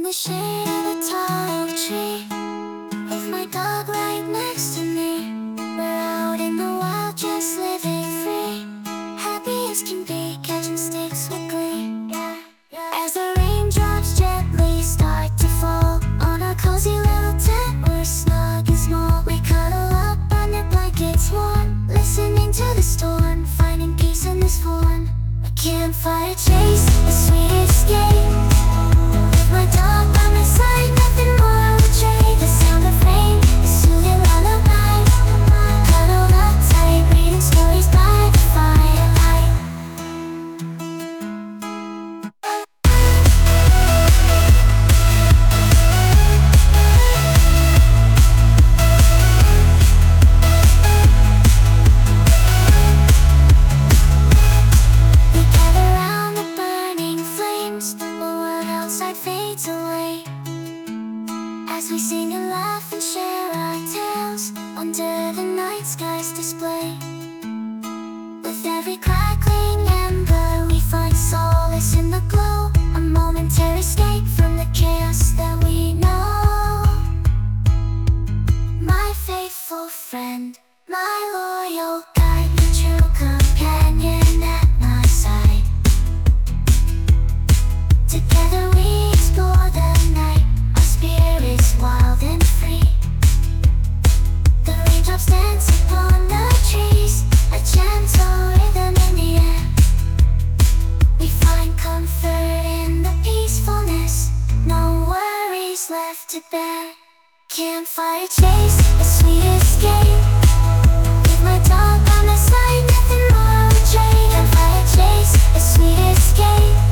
the shade of a tall tree, with my dog right next to me. We're out in the wild, just living free, happy as can be, catching sticks with glee. As the raindrops gently start to fall on our cozy little tent, we're snug and small. We cuddle up under blankets warm, listening to the storm, finding peace in this form. A campfire chase, the sweet escape, with my dog by my side, nothing more will trade. The sound of rain, the soothing lullaby, cuddled up tight, reading stories by the firelight. We gather round the burning flames, the world outside fades away, as we sing and laugh and share our tales under the night sky's display. With every crackling ember we find solace in the glow, a momentary escape from the chaos that we know. My faithful friend, my loyal guide, the true companion at my side. Together we explore the night, our spirits wild and free. The raindrops dance upon the trees, a gentle rhythm in the air. We find comfort in the peacefulness, no worries left to bear. Campfire chase, a sweet escape, with my dog by my side, nothing more will trade. Campfire chase, a sweet escape.